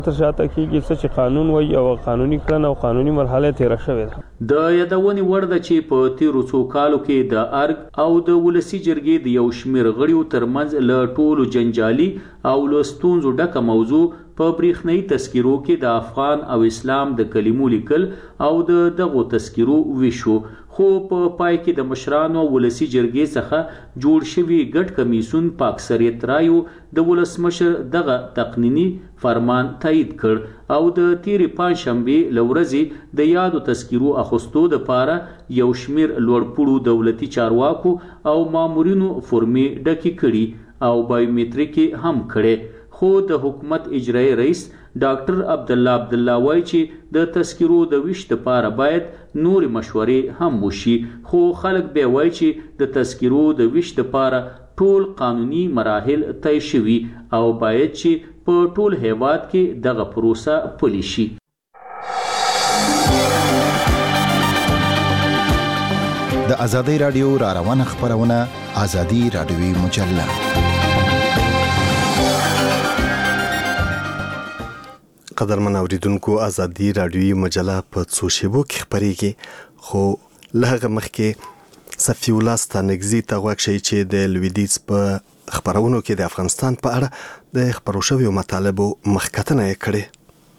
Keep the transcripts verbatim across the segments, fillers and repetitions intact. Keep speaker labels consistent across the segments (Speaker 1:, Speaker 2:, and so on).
Speaker 1: تر شاته کېږي څه چې قانون وایي او قانوني کړنه او قانوني مرحله تېره شوې ده.
Speaker 2: د یادونې وړ ده چې په تیرو څو کالو کې د ارګ او د ولسي جرګې د یو شمېر غړیو ترمنځ له ټولو جنجالي او له ستونزو ډکه موضوع په برېښنایي تذکیرو کې د افغان او اسلام د کلمو لیکل او د دغو تذکیرو ویشو، خو په پای کې د مشرانو ولسي جرګې څخه جوړ شوي ګډ کمیسیون په اکثریت رایو د ولسمشر دغه تقنیني فرمان تایید کړ او د تیرې پنجشنبې له ورځې د یادو تذکیرو اخیستو دپاره یو شمېر لوړپوړو دولتي چارواکو او مامورینو فورمې ډکې کړي او بایومټریک هم کړي. خو د حکومت اجرایي رئیس ډاکټر عبدالله عبدالله وایي چې د تذکیرو د ویش دپاره باید نورې مشورې هم وشي، خو خلک بیا وایي چې د تذکیرو د ویش دپاره ټول قانوني مراحل طی شوي او باید چې په ټول هیواد کې دغه پروسه پلي شي.
Speaker 3: د ازادي راډیو را روانه خبرونه ازادي راډیوي مجله.
Speaker 4: قدرمن اوریدونکو، ازادي راډیوي مجله په څو شیبو کې خپرېږي، خو له هغه مخکې صفي الله ستانکزي ته غوږ شئ چې د لویدیځ په خپرونو کې د افغانستان په اړه د خپرو شویو مطالبو مخکتنه یې کړې.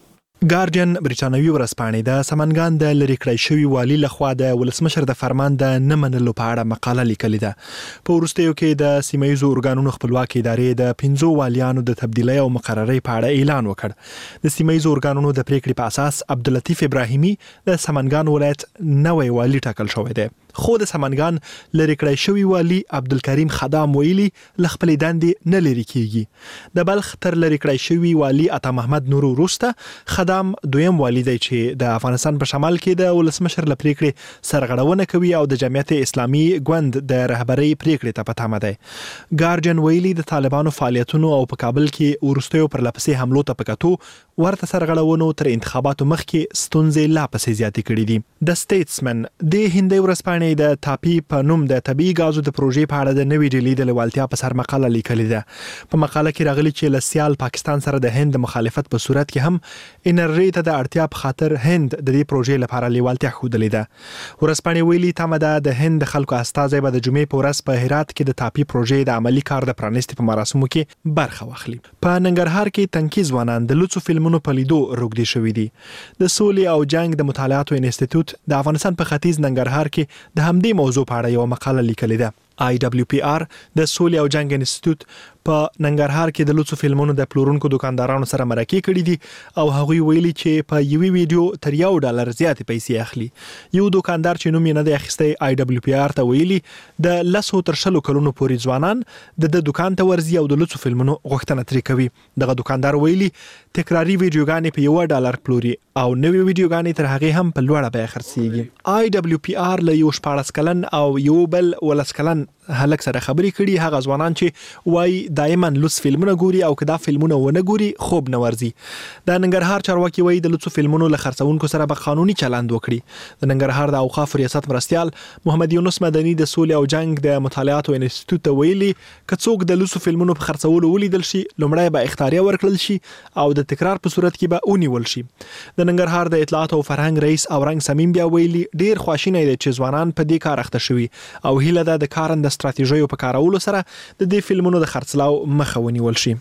Speaker 5: ګارډین برېټانوي ورځپاڼې د سمنګان د لرې کړی شوي والي لخوا د ولسمشر د فرمان د نه منلو په اړه مقاله لیکلې ده. په وروستیو کې د سیمه ییزو ارګانونو خپلواکي ادارې د پنځو والیانو د تبدیلۍ او مقررۍ په اړه اعلان وکړ. د سیمه ییزو ارګانونو د پریکړې په اساس عبداللطیف ابراهیمي د سمنګان ولایت نوی والي ټاکل شوی دی، خو د سمنګان لرې کړی شوي والي عبدالکریم خدام ویلي له خپلې دندې نه لرې کیږي. د بلخ تر لرې کړی شوي والي عطا محمد نور وروسته خدام دویم والي دی چې د افغانستان په شمال کې د ولسمشر له پریکړې سرغړونه کوي او د جمعیت اسلامي ګوند د رهبرۍ پریکړې ته په تمه دی. ګارډین ویلي د طالبانو فعالیتونو او په کابل کې وروستیو پرلپسې حملو ته په کتو ورته سرغړونو تر انتخاباتو مخکې ستونزې لا پسې زیاتې کړې دي. د سټیټسمن د هندي ورځپاڼې د تاپي په نوم د طبیعي غازو د پروژې په اړه د نوې ډیلي د لیوالتیا په سر مقاله لیکلې ده. په مقاله کې راغلي چې له سیال پاکستان سره د هند مخالفت په صورت کې هم انرژي ته د اړتیا په خاطر هند د دې پروژې لپاره لیوالتیا ښودلې ده. ورځپاڼې ویلي تمه ده د هند خلکو استازی به د جمعې په ورځ په هرات کې د تاپي پروژې د عملی کار د پرانیستي په مراسمو کې برخه واخلي. په ننګرهار کې تنکي ځوانان د لوڅو فلمونو په لیدو روږدي شوي دي. د سولې او جنگ د مطالعاتو انسټیټیوټ د افغانستان په ختیځ ننګرهار کې د همدې موضوع په اړه یو مقاله لیکلې ده. آی ډبلیو پی آر د سولې او جنگ انسټیټیوټ په ننګرهار کې د لوڅو فلمونو د پلورونکو دکاندارانو سره مرکې کړې دي او هغوی ویلي چې په یوې ویډیو تر یو ډالر زیاتې پیسې اخلي. یو دکاندار چې نوم یې نه دی اخیستی آی ډبلیو پی آر ته ویلي د لسو تر شلو کلونو پورې ځوانان د د دکان ته ورځي او د لوڅو فلمونو غوښتنه ترې کوي. دغه دکاندار ویلي تکراري ویډیوګانې په یو ډالر پلوري او نوې ویډیوګانې تر هغې هم په لوړه بیه خرڅېږي. آی ډبلیو پی آر له یو شپاړس کلن او یو بل ولس کلن هلک سره خبرې کړي، هغه ځوانان چې وایي دایما لوڅ فلمونه ګوري او که دا فلمونه ونه ګوري خوب نه ورځي. د ننګرهار چارواکي وایي د لوڅو فلمونو له خرڅونکو سره به قانوني چلند وکړي. د ننګرهار د اوقافو ریاست مرستیال محمد یونس مدني د سولې او جنگ د مطالعاتو انسټیټیوټ ته ویلي که څوک د لوڅو فلمونو په خرڅولو ولیدل شي لومړی به اختاریه ورکړل شي او د تکرار په صورت کې به ونیول شي. د ننګرهار د اطلاعات او فرهنګ رئیس اورنګ سمیم بیا ویلي ډیر خواشینی دی چې ځوانان په دې کار اخته شوي او هیله ده د کارن د ستراتیژیو په کارولو سره د دې فلمونو د خرڅلاو مخه ونیول شي.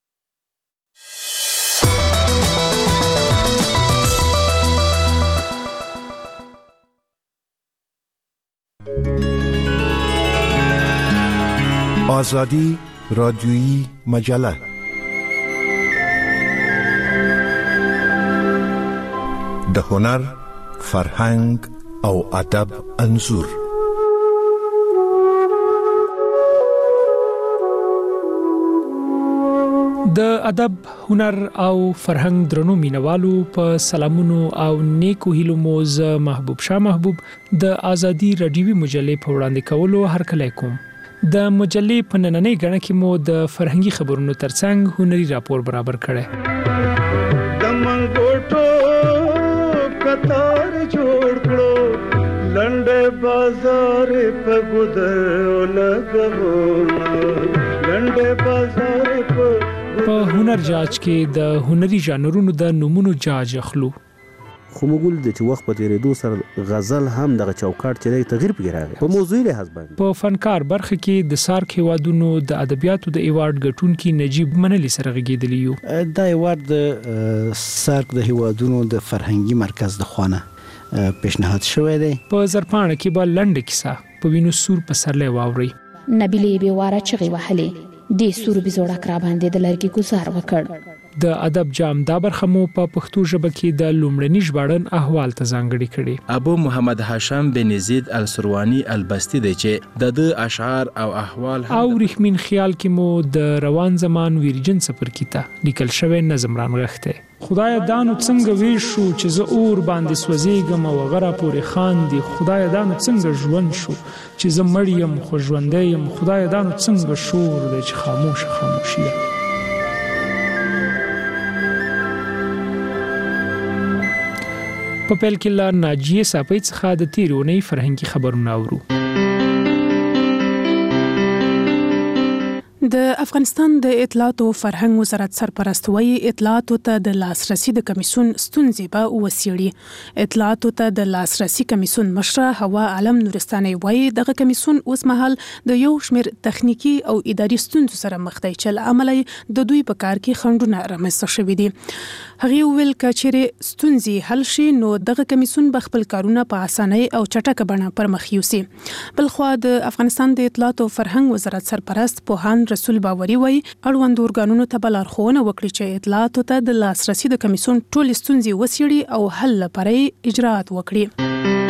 Speaker 3: آزادی رادیویی مجله د هنر، فرهنګ او ادب انځور.
Speaker 6: د ادب، هنر او فرهنګ درنو مینوالو په سلامونو او نیکو هیلو مو ز محبوب شاه محبوب د ازادي رادیوي مجلې په وړاندې کولو هرکلی کوم. د مجلې په نننۍ غړنه کې مو د فرهنګي خبرونو ترڅنګ هنري راپور برابر کړی.
Speaker 7: د منګوټو کتار جوړ کړو لنډه بازار په ګودر لګونا لنډه بازار په
Speaker 6: په هنر جاج کې د هنري ژانرونو د نومونو جاج اخلو.
Speaker 8: خو موږ ول د وخت په تیریدو سره غزل هم دغه چوکاټ چې تغیر پکې راغی په موضوعي لحاظ باندې.
Speaker 6: په فنکار برخه کې د سارک هیوادونو د ادبیاتو د ایوارډ ګټونکي نجیب منلی سره غږیدلی یو.
Speaker 9: دا ایوارډ د سارک د هیوادونو د فرهنګي مرکز د خوانه پیشنهاد شوی دی.
Speaker 6: په زرپانه کې به لنډه کیسه په وینو سور په سرلې واوري.
Speaker 10: نبیلې بیواره چغې وهلې د سور بزوړه کرا باندې د لرګي گزار وکړ.
Speaker 6: د ادب جام دا برخه مو په پښتو ژبه کې د لومړني ژباړن احوال ته ځانګړي کړي.
Speaker 11: ابو محمد هاشم بن زید السروانی البستی دی چې د د اشعار او احوال
Speaker 6: او رحمین خیال کې مو د روان زمان ویرجن سفر کیته لیکل شوی نظم رانغښته. خدای دانو څنګه ویش شو چې زه اور باندې سوځېږم او غره پورې خان دي. خدای دانو څنګه ژوند شو چې زه مړ یم خو ژوندی یم. خدای دانو څنګه شور دی چې خاموش خاموشي ده. په پیل کې لا ناجیه صاحب څخه د تیرونې فرهنګي خبرونه اورو.
Speaker 12: د افغانستان د اطلاعات او فرهنګ وزارت سرپرست وایي اطلاعاتو ته د لاسرسي د کمیسون ستونزې به وسیړي. اطلاعاتو ته د لاسرسي کمیسون مشره هوا عالم نورستاني وایي دغه کمیسون اوس مهال د یو شمېر تخنیکی او اداري ستونزو سره مخ دی چې عملی د دوی په کار کې خنډونه رامنځته شوي دي. هغه ویل کچېره ستونزې حل شي نو دغه کمیسون به خپل کارونه په اسانۍ او چټکه بڼه پرمخ یوسي. بلخوا د افغانستان د اطلاعات او فرهنګ وزارت سرپرست پوهان رسول باوري وایي اړوند ارګانونو ته لارښوونه وکړي چې اطلاعاتو ته د لاسرسي د کمیسون ټول ستونزې وسیړي او حل لپاره اجراات وکړي.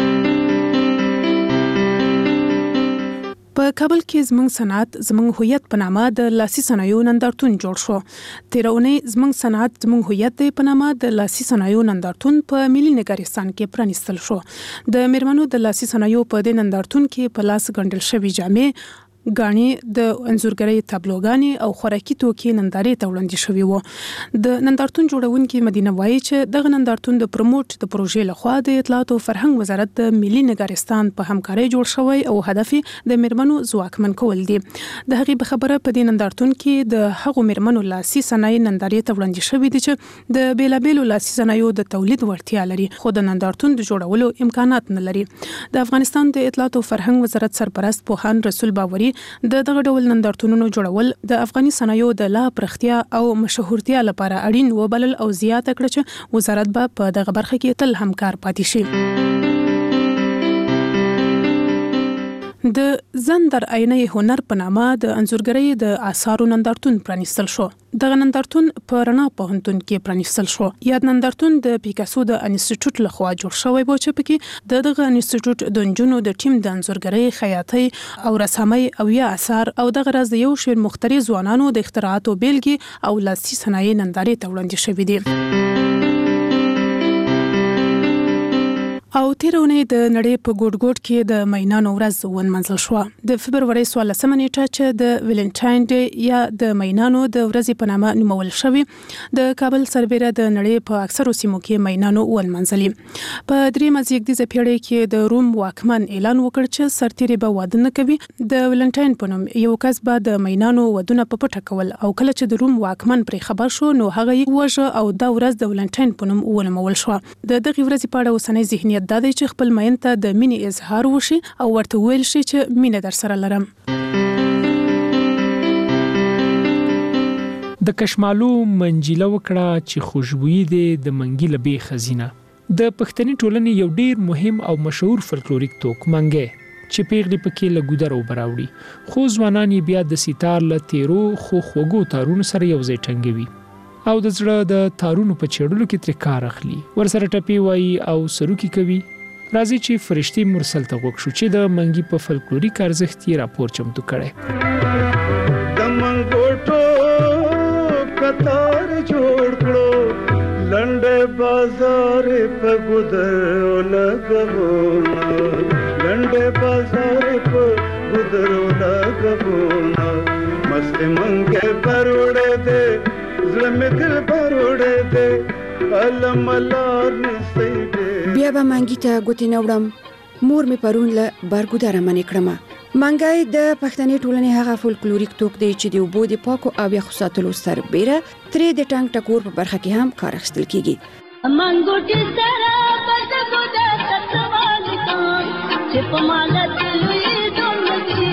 Speaker 12: په کابل کې زمنګ صنعت زمنګ هویت په نامه د لاسي صنایعو نندارتون جوړ شو. تیرونې زمنګ صنعت زمنګ هویت په نامه د لاسي صنایعو نندارتون په ملي نګارستان کې پرانیستل شو. د میرمنو د لاسي صنایعو په دې نندارتون کې په لاس ګنډل شوی جامې غاڼې د انځورګرۍ تابلوګانې او خوراکي توکي نندارې ته وړاندې شوي وو. د نندارتون جوړونکي مدینه وایي چې دغه نندارتون د پروموټ د پروژې لخوا د اطلاعات او فرهنګ وزارت د ملي نګارستان په همکارۍ جوړ شوی او هدف د میرمنو ځواکمن کول دي. د هغې په خبره په دې نندارتون کې د هغو میرمنو لاسي صنایع نندارې ته وړاندې شوي دي چې د بیلابیلو لاسي صنایعو د تولید وړتیا لري خو د نندارتون د جوړولو امکانات نه لري. د افغانستان د اطلاعات او فرهنګ وزارت سرپرست پوهان رسول باوري د دغه ډول نندارتونونو جوړول د افغاني صنایعو د لا پرختیا او مشهورتیا لپاره اړین وبلل او زیاته کړه چې وزارت به په دغه برخه کې تل همکار پاتې شي. د زندر عینه هنر په نامه د انځورګرۍ د آثارو نندارتون پرانیستل شو. دغه نندارتون په رڼا پوهنتون کې پرانیستل شو. یاد نندارتون د پیکاسو د انسټیټیوټ لخوا جوړ شوی و چې پکې د دغه انسټیټیوټ د نجونو د ټیم د انځورګرۍ خیاطۍ او رسامۍ او یا آثار او دغه راز د یو شمېر مختلف ځوانانو د اختراعاتو بیلګې او لاسي صنایع نندارې ته وړاندې شوي دي. او تیرونې د نړۍ په ګوټ ګوټ کې د مینانو ورځ ونمنځل شو. د فبرورۍ څوارلسمه نیټه چې د ویلنټاین ډے یا د مینانو د ورځې په نامه نومول شوی د کابل سربېره د نړۍ په اکثرو سیمو کې مینانو ونمنځلې. په درېیمه زیږدیزه پیړۍ کې د روم واکمن اعلان وکړ چې سرتیري به واده نه کوي. د ویلنټاین په نوم یو کس به د مینانو ودونه په پټه کول او کله چې د روم واکمن پرې خبر شو نو هغه یې وژه او دا ورځ د ویلنټاین په نوم ونومول شو. د دغه ورځې په اړه اوسنی ذهنیت دا دی چې خپل مین ته د مینې اظهار وشي او ورته ویل شي چې مینه در سره لرم.
Speaker 6: د کشمالو منجیله وکړه چې خوشبوئی دی د منګي لبې خزینه. د پښتني ټولنې یو ډیر مهم او مشهور فلکلوریک توک منګي چې پیغلې پکې له ګودر او براوړي خو ځوانان یې بیا د سیتار له تیرو خو خوږو تارونو سره یو ځای ټنګوي او د زړه د تارونو په چېړلو کې ترې کار اخلي. ورسره ټپې وایي او سروکي کوي. راځي چې فرشتي مرسل ته غوږ شو چې د منګي په فلکلوریک ارزښت یې راپور چمتو کړی.
Speaker 7: د منګوټو کتار جوړ کړو لنډه بازار په ګودر لګونا لنډه بازار په ګودر لګونا مست منګه پروړې دې زړه مې دل پروړې دې علم لار نسې
Speaker 13: بیا به منګي ته ګوتې نه وړم. مور مې پرون له برګودره منې کړمه. منګای د پښتني ټولنې هغه فولکلوریک توک دی چې د اوبو د پاکو او یخ ساتلو سربېره ترې د ټانک ټکور په برخه کې هم کار اخیستل کیږي. منګوټي سره پټو د تسوال کان چې په مالت لوی دونکي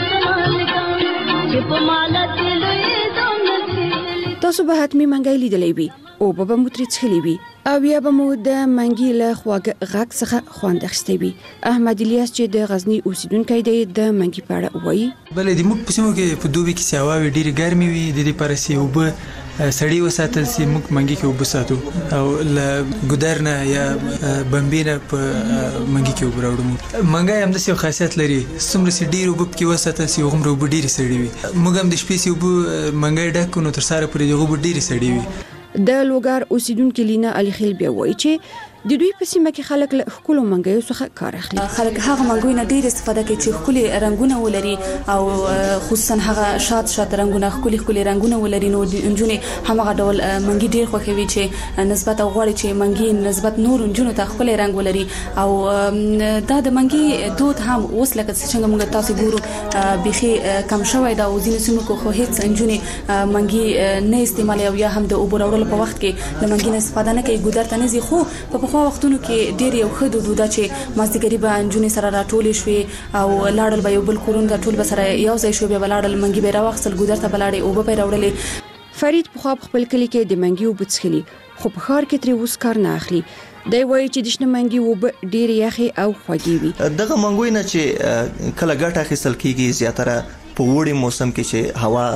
Speaker 13: چې په مالت لوی دونکي. تاسو به حتمی منګای لیدلې وي او به مو ترې څخلې وي او یا به مو د منګي له خواږه غږ څخه خوند اخیستی وي. احمد الیاس چې د غزنی اوسیدونکی دی د منګي په اړه وایي.
Speaker 14: بلې د موږ په سیمو کې په دوبي کې سیاواوې ډېرې ګرمې وي، د دې پاره چې اوبه سړې وساتل سي، موږ منګي کې اوبه ساتو او له ګودر نه یا بمبې نه په منګي کې اوبه راوړو. منګی همداسې یو خاصیت لري، څومره چې ډېر اوبه پکې وساتل سي هغومره اوبه ډېرې سړې وي. موږ هم د شپې چې اوبه منګی ډک کړو نو تر سهاره پورې د هغه اوبه ډېرې سړې وي.
Speaker 13: د لوګر اوسیدونکو لینا علي خیل بیا وایي چې د دوی په سیمه کې خلک له ښکلو منګیو څخه کار اخلي.
Speaker 15: خلک هغه منګیو نه ډېر استفاده کوي چې ښکلي رنګونه ولري او خصوصا هغه شات شات رنګونه ښکلي ښکلي رنګونه ولري. نو نجونې همغه ډول منګي ډېر خوښوي چې نسبت او غواړي چې منګي نسبت نور نجونو ته ښکلي رنګ ولري. او دا د منګي دود هم اوس لکه څنګه موږ تاسو ګورو بيخي کم شوی دا او ځینې سیمو کې خو هیڅ نجونې منګي نه استعمالوي او یا هم د اوبو راوړلو په وخت کې د منګي نه استفاده نه کوي، ګودر ته نه ځي. خو په خو وختونو کې ډېر یو ښه دود ده چې مازدیګري به نجونې سره راټولې شوې او لاړل به یو بل کورونو ته ټول به سره یو ځای شو، بیا به لاړل منګي به راواخیستل، ګودر ته به لاړې اوبه به یې راوړلې.
Speaker 13: فرید پخوا په خپل کلي کې د منګي اوبه څښلي خو په ښار کې ترې اوس کار نه اخلي. دی وایي چې د شنه منګي اوبه ډېرې یخې او خوږې وي.
Speaker 16: دغه منګوی نه چې کله ګټه اخیستل کېږي زیاتره په وړي موسم کې چې هوا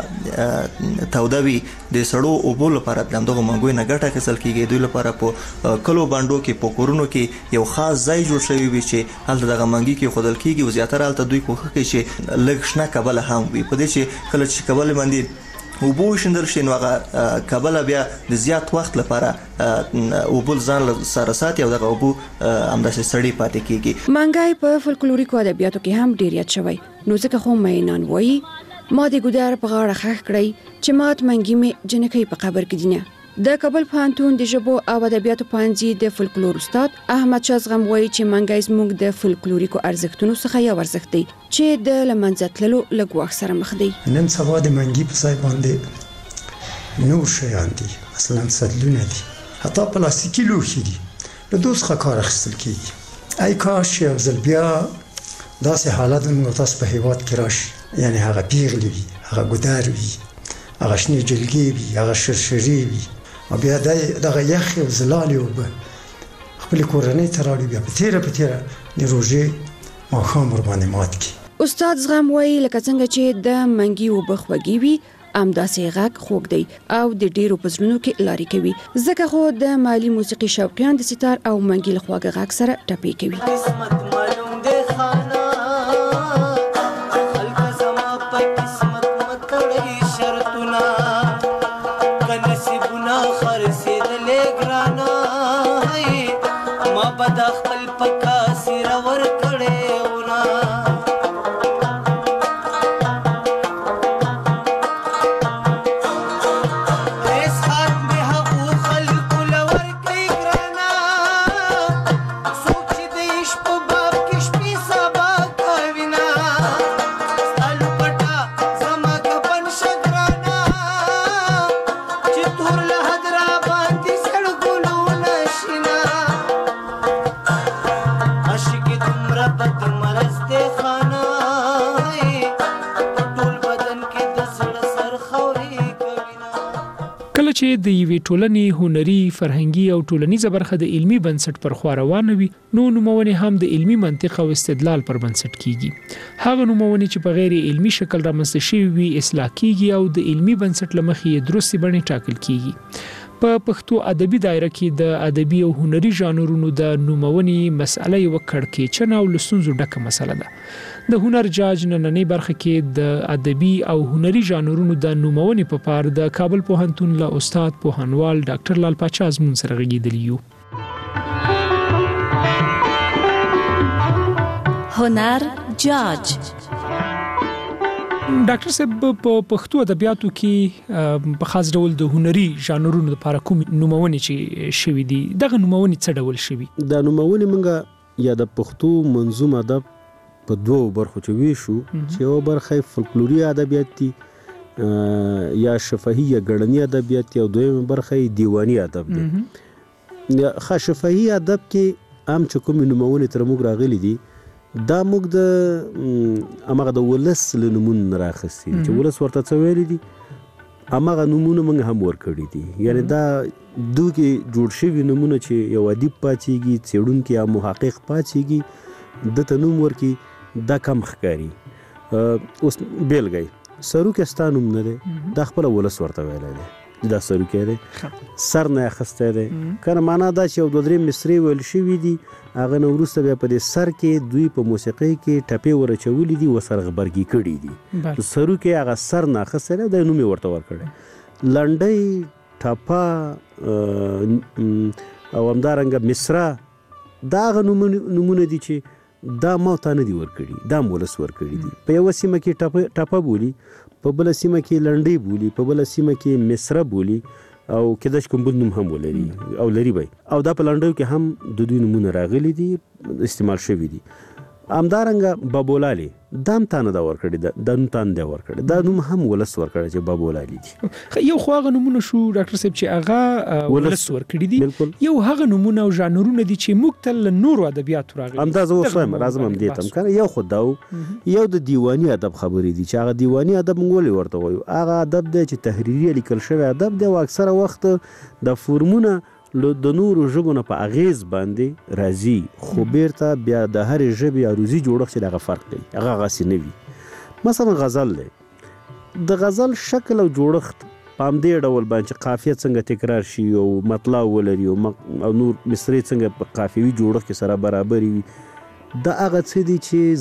Speaker 16: توده وي د سړو اوبو لپاره دغه منګوی نه ګټه اخیستل کېږي. دوی لپاره په کلو باندو کې په کورونو کې یو خاص ځای جوړ شوی وي چې هلته دغه منګي کې خودل کېږي او زیاتره هلته دوی کوښښ کوي چې لږ شنه کبله هم وي. په دې چې کله چې کبله باندې اوبو شندل شي نو هغه کبله بیا د زیات وخت لپاره اوبو ځان سره ساتي او دغه اوبو همداسې سړې پاتې کېږي.
Speaker 13: منګی په فولکلوریکو ادبیاتو کې هم ډېر یاد شوی. نو ځکه خو مینان وایي ما د ګودر په غاړه خښ کړی چې مات منګي مې جنکۍ په قبر کې دینه. د کابل پوهنتون د ژبو او ادبیاتو پوهنځي د فولکلور استاد احمد شاه زغم وایي چې منګی زموږ د فولکلوریکو ارزښتونو څخه یو ارزښت دی چې د له منځه تللو له ګواښ سره مخ دی.
Speaker 17: نن سبا د منګي په ځای باندې نور شیان دي، مثلا سدلونه دي، حتی پلاستیکي لوښي دي، له دوی څخه کار اخیستل کېږي. ای کاش یو ځل بیا داسې حالت موږ تاسو په هیواد کې راشي، یعنی هغه پیغلې وي، هغه ګودر وي، هغه شنې جلګې وي، هغه شرشرې وي او بیا دغه یخې او زلالې اوبه خپلې کورنۍ ته راوړي، بیا په تیره په تیره د روژې ماښام ورباندې مات کړي.
Speaker 13: استاد زغم وایي لکه څنګه چې د منګي اوبه خوږې وي همداسې غږ خوږ دی او د ډېرو په زړونو کې لارې کوي. ځکه خو د مالي موسیقي شوقیان د ستار او منګي له خواږه غږ سره ټپې کوي.
Speaker 6: چې د یوې ټولنې هنري، فرهنګي او ټولنیزه برخه د علمي بنسټ پر خوا روانه وي، نو نومونه هم د علمي منطق او استدلال پر بنسټ کیږي. هغه نومونه چې په غیر علمي شکل رامنځته شوي وي اصلاح کیږي او د علمي بنسټ له مخې درستې بڼې ټاکل کیږي. په پښتو ادبي دایره کې د ادبي او هنري ژانرونو د نومونې مسأله یو کړکېچنه او لستونزو ډکه مسله ده. د هنر جاج نننۍ برخه کې د ادبي او هنري ژانرونو د نومونې په پار د کابل پوهنتون له استاد پوهنوال ډاکټر لال پاچا زمون سره غږیدلی یو.
Speaker 18: هنر جاج
Speaker 6: ډاکټر صاحب په پښتو ادبیاتو کې په خاص ډول د هنري ژانرونو لپاره کوم نومونه چې شوي دي دغه نومونه څه ډول شوي؟
Speaker 8: دا نومونه منګه یا د پښتو منظوم ادب په دوو برخو چې ویشو چې یو برخه فولکلوري ادبیات دي یا شفاهي یا ګړنی ادبیات دي او دویمه برخه دیوانی ادب دي. خا شفاهي ادب کې عام چې کوم نومونه تر موږ راغلي دي دا موږ د امغه د ولس له نومونو راخستي چې ولس ورته څه ویلي دي امغه نومونه موږ هم ورکړي دي. یعنی دا دوی جوړ شوي نومونه چې یو ادیب پاتېږي څېړونکی یا محقق پاتېږي د ته نوم ورکي دا کم ښکاري. اوس بیلګی سروکی ستا نوم نه دی دا خپله ولس ورته ویلی دی دا سروکی دی سر نه اخیستی دی کنه معنا دا چې یو دوه درې مصرې ویل شوي دي هغه نه وروسته بیا په دې سر کې دوی په موسیقۍ کې ټپې ور اچولي دي ورسره غبرګي کړي دي. سروکی هغه سر نه اخیستی دی دا نوم یې ورته ورکړی. لنډۍ ټپه او همدارنګه مصره دا هغه نومونه دي چې دا ما تا نه دي ورکړي دا ولس ورکړي دي. په یوه سیمه کې ټپه ټپه بولي په بله سیمه کې لنډۍ بولي په بله سیمه کې مصره بولي او کېدای شي کوم بل نوم هم ولري او لري به او دا په لنډیو کې هم د دوی نومونه راغلي دي استعمال شوي دي. همدارنګه بابولالي دا هم تا نه دا ورکړي دا نوم تا نه دی ورکړی دا نوم هم ولس ورکړی چې بابولالي دي.
Speaker 6: یو خو هغه نومونه شو ډاکټر صاحب چې هغه ولس ورکړي دي یو هغه نومونه او ژانرونه دي چې موږ ته له نورو ادبیاتو راغلي
Speaker 8: همدا زه اوس وایم راځم همدې ته م کنه یو خو دا یو د دیواني ادب خبرې دي چې هغه دیواني ادب موږ ولې ورته وایو هغه ادب دی چې تحریري لیکل شوی ادب دی او اکثره وخت د فورمونه د نورو ژبو نه په اغیز باندې راځي خو بیرته بیا د هرې ژبې عروضي جوړښت چې دغه فرق دی هغه هغسې نه وي. مثلا غزل دی د غزل شکل او جوړښت په همدې ډول باندې چې قافیه څنګه تکرار شي او مطلع ولري او نور مصرې څنګه په قافیوي جوړښت کې سره برابرې وي دا هغه څه دي چې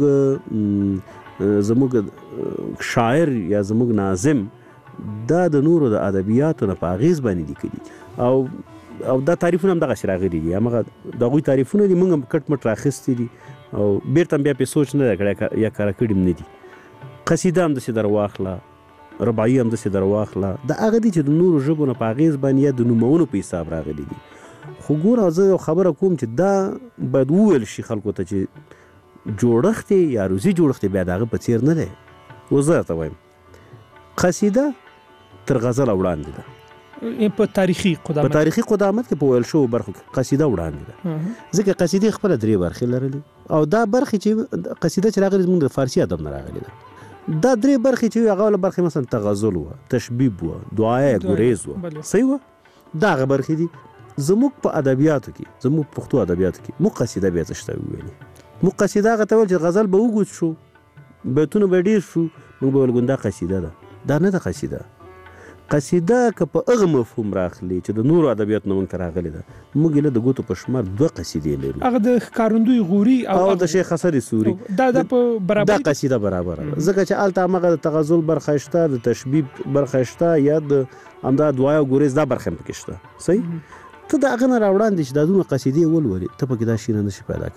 Speaker 8: زموږ زموږ شاعر یا زموږ ناظم دا د نورو د ادبیاتو نه په اغیز باندې لیکلي او او دا تعریفونه هم دغسې راغلي دي همغه د هغوی تعریفونه دي موږ هم کټ مټ راخیستي دي او بیرته هم بیا پرې سوچ نه دی کړی یا کاره کړي هم نه دي. قصیده هم داسې در واخله رباعي هم داسې در واخله دا هغه دي چې د نورو ژبو نه په اغیز باندې یا د نومونو په حساب راغلي دي. خو ګوره زه یو خبره کوم چې دا باید وویل شي خلکو ته چې جوړښت یې یا عروضي جوړښت یې بیا د هغه په څېر نه دی. اوس زه درته وایم قصیده تر غزله وړاندې ده
Speaker 6: په تاریخي قدامت
Speaker 8: په تاریخي قدامت کې په ویل شوو برخو کې قصیده وړاندې ده ځکه قصیدې خپله درې برخې لرلې او دا برخې چې قصیده چې راغلې زموږ د فارسي ادب نه راغلې ده دا درې برخې چې وي هغه اوله برخې مثلا تغزل وه تشبیب وه دعایه ګریز وه صحیح وه دا هغه برخې دي. زموږ په ادبیاتو کې زموږ په پښتو ادبیاتو کې موږ قصیده بیا څه شته وویلې موږ قصیده هغه ته ویل چې غزل به اوږد شو بیتونه به ډېر شو موږ به ویل ګوندا قصیده ده دا نه ده قصیده. قصیده که په هغه مفهوم راخلي چې د نورو ادبیاتو نه موږ ته راغلې ده موږ یې له د ګوتو په شمار دوه قصیدې لرو
Speaker 6: هغه د ښکارندوی غوري
Speaker 8: او د شیخ حسن سوري
Speaker 6: دا د په برابر
Speaker 8: دا قصیده برابره ده ځکه چې هلته همغه د تغزل برخه شته د تشبیب برخه شته یا د همدا دعایه او ګریز دا برخه هم پکې شته صحیح. ته د هغه نه راوړاندې چې دا دومره قصیدې ولولې ته پکې دا شي نه نشي پیدا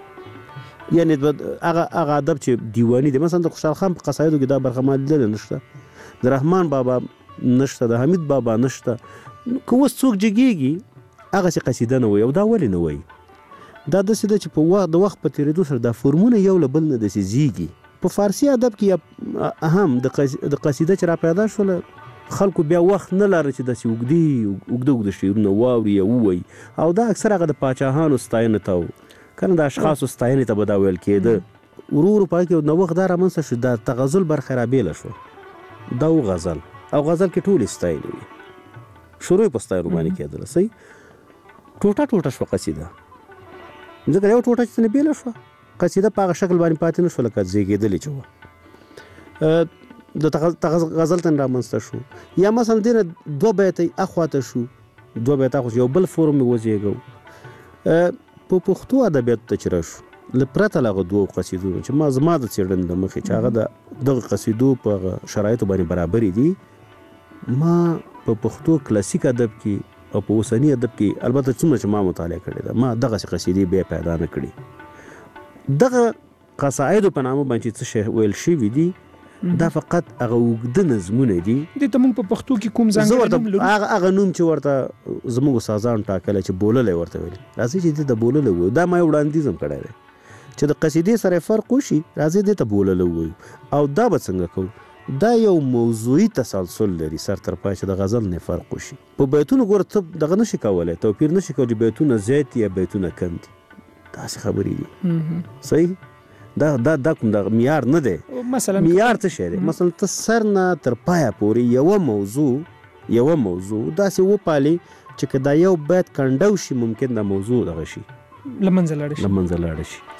Speaker 8: کولی یعنی هغه هغه ادب چې دیواني دی مثلا د خوشحال خان په قصایدو کې دا برخه ما لیدلې نشته د رحمان بابا نشته د حمید بابا نشته که اوس څوک جګیږي هغسې قصیده نه وایي او دا ولې نه وایي دا داسې ده چې په وخت د وخت په تېرېدو سره دا فورمونه یو له بل نه داسې زیږي. په فارسي ادب کې هم د قصیده چې را پیدا شوله خلکو بیا وخت نه لاره چې داسې اوږدې اوږده اوږده شعرونه واوري یا ووایي او دا اکثر هغه د پاچاهانو ستاینې ته و کنه د اشخاصو ستاینې ته به دا ویل کېده. ورو ورو په هغې کې نوښت دا رامنځته شو دا تغزل برخه رابېله شوه دا و غزل او غزل کې ټولې ستایلې وي شروع په ستایلو باندې کېدله صحیح ټوټه ټوټه شوه قصیده ځکه یو ټوټه چې ترې بېله شوه قصیده په هغه شکل باندې پاتې نه شوه لکه زېږېدلې چې وه د غزل ته رامنځته شو یا مثلا دې نه دوه بیته اخواته شو دوه بیته اخوا یو بل فورم یې وزېږو. په پښتو ادبیاتو ته چې راشو له پرته له هغه دوو قصیدو چې ما زما د څېړنې د مخې چې هغه د دغه قصیدو په هغه شرایطو باندې برابرې دي ما په پښتو کلاسیک ادب کې او په اوسني ادب کې البته څومره چې ما مطالعه کړې ده ما دغسې قصیدې بیا پیدا نه کړي. دغه قصایدو په نامه باندې څه شی ویل شوي دي دا فقط هغه اوږده نظمونه دي
Speaker 6: دې ته موږ په پښتو کې کوم ځانګړی نوم لرو
Speaker 8: هغه نوم چې ورته زموږ استادان ټاکلی چې بوللی ورته ویلي راځئ چې دې ته بوللی وایو دا ما یو وړاندیز هم کړی دی چې د قصیدې سره فرق وشي راځي دې ته بوللو وایو او دا به څنګه کوو دا یو موضوعي تسلسل لري سر تر پای چې د غزل نه فرق وشي په بیتونو ګوره ته دغه نشي کولی توپیر نشي کولی چې بیتونه زیات یا بیتونه کم دي داسې خبرې دي صحیح دا دا دا کوم د معیار نه دی
Speaker 6: مثلا
Speaker 8: معیار څه شی دی مثلا ته سر نه تر پایه پورې یوه موضوع یوه موضوع داسې وپالي چې که دا یو بیت کنډو شي ممکن دا موضوع دغه شي
Speaker 6: له منځه لاړه شي
Speaker 8: له منځه لاړه شي